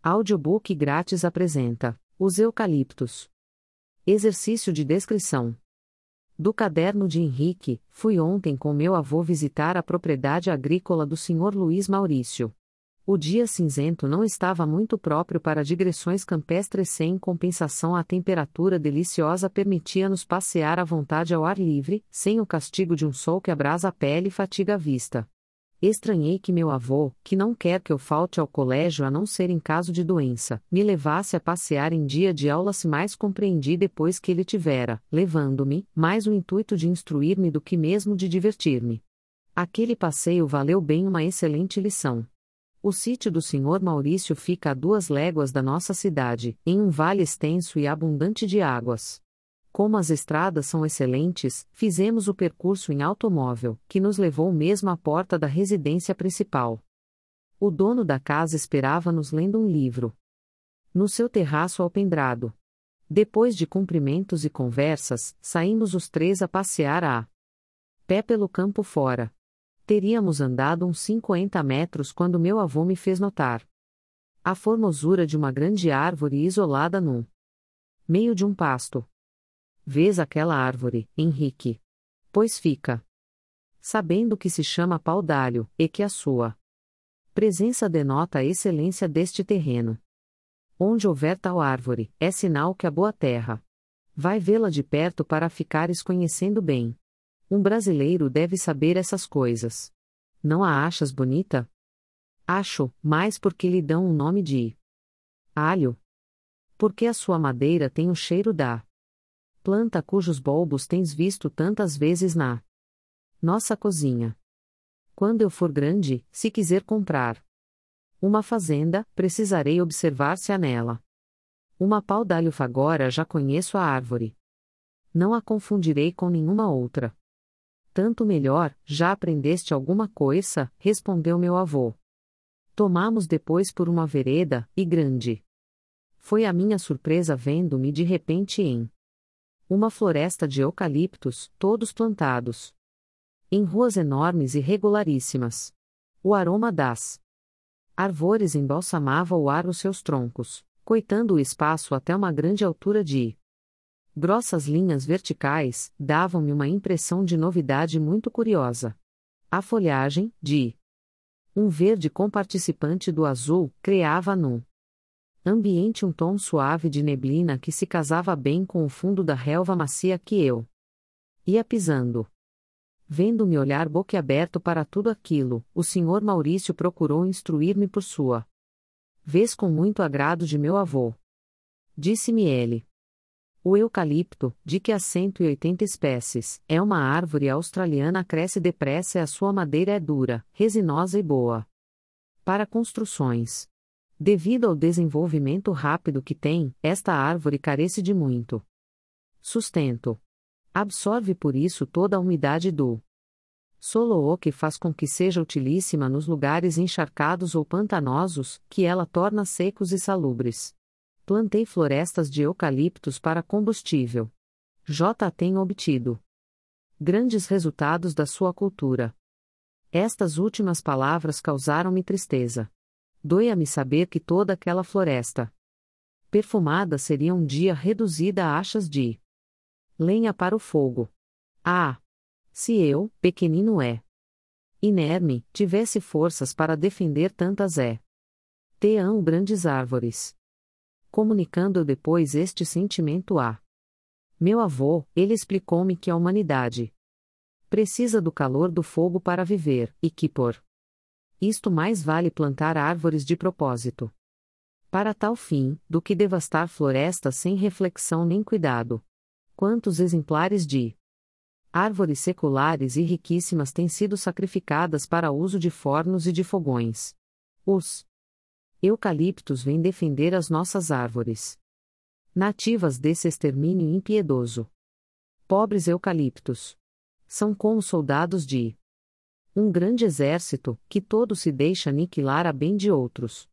Audiobook grátis apresenta Os Eucaliptos. Exercício de descrição. Do caderno de Henrique, fui ontem com meu avô visitar a propriedade agrícola do Sr. Luiz Maurício. O dia cinzento não estava muito próprio para digressões campestres, sem compensação a temperatura deliciosa permitia-nos passear à vontade ao ar livre, sem o castigo de um sol que abrasa a pele e fatiga a vista. Estranhei que meu avô, que não quer que eu falte ao colégio a não ser em caso de doença, me levasse a passear em dia de aula, se mais compreendi depois que ele tivera, levando-me, mais o intuito de instruir-me do que mesmo de divertir-me. Aquele passeio valeu bem uma excelente lição. O sítio do Sr. Maurício fica a 2 léguas da nossa cidade, em um vale extenso e abundante de águas. Como as estradas são excelentes, fizemos o percurso em automóvel, que nos levou mesmo à porta da residência principal. O dono da casa esperava-nos lendo um livro. No seu terraço alpendrado. Depois de cumprimentos e conversas, saímos os 3 a passear a pé pelo campo fora. Teríamos andado uns 50 metros quando meu avô me fez notar a formosura de uma grande árvore isolada no meio de um pasto. Vês aquela árvore, Henrique? Pois fica sabendo que se chama pau-d'alho, e que a sua presença denota a excelência deste terreno. Onde houver tal árvore, é sinal que a boa terra vai vê-la de perto para ficares conhecendo bem. Um brasileiro deve saber essas coisas. Não a achas bonita? Acho, mais porque lhe dão o nome de alho. Porque a sua madeira tem o cheiro da planta cujos bulbos tens visto tantas vezes na nossa cozinha. Quando eu for grande, se quiser comprar uma fazenda, precisarei observar se há nela uma pau-d'alho. Agora já conheço a árvore. Não a confundirei com nenhuma outra. Tanto melhor, já aprendeste alguma coisa, respondeu meu avô. Tomamos depois por uma vereda, e grande foi a minha surpresa vendo-me de repente em uma floresta de eucaliptos, todos plantados em ruas enormes e regularíssimas. O aroma das árvores embalsamava o ar nos seus troncos, coitando o espaço até uma grande altura de grossas linhas verticais, davam-me uma impressão de novidade muito curiosa. A folhagem, de um verde comparticipante do azul, criava no ambiente um tom suave de neblina que se casava bem com o fundo da relva macia que eu ia pisando. Vendo-me olhar boquiaberto para tudo aquilo, o Sr. Maurício procurou instruir-me por sua vez com muito agrado de meu avô. Disse-me ele: o eucalipto, de que há 180 espécies, é uma árvore australiana, cresce depressa e a sua madeira é dura, resinosa e boa para construções. Devido ao desenvolvimento rápido que tem, esta árvore carece de muito sustento. Absorve por isso toda a umidade do solo, o que faz com que seja utilíssima nos lugares encharcados ou pantanosos, que ela torna secos e salubres. Plantei florestas de eucaliptos para combustível. Tenho obtido grandes resultados da sua cultura. Estas últimas palavras causaram-me tristeza. Doía-me saber que toda aquela floresta perfumada seria um dia reduzida a achas de lenha para o fogo. Ah! Se eu, pequenino inerme, tivesse forças para defender tantas teão grandes árvores. Comunicando depois este sentimento a meu avô, ele explicou-me que a humanidade precisa do calor do fogo para viver, e que por isto mais vale plantar árvores de propósito para tal fim, do que devastar florestas sem reflexão nem cuidado. Quantos exemplares de árvores seculares e riquíssimas têm sido sacrificadas para uso de fornos e de fogões. Os eucaliptos vêm defender as nossas árvores nativas desse extermínio impiedoso. Pobres eucaliptos são como soldados de um grande exército, que todo se deixa aniquilar a bem de outros.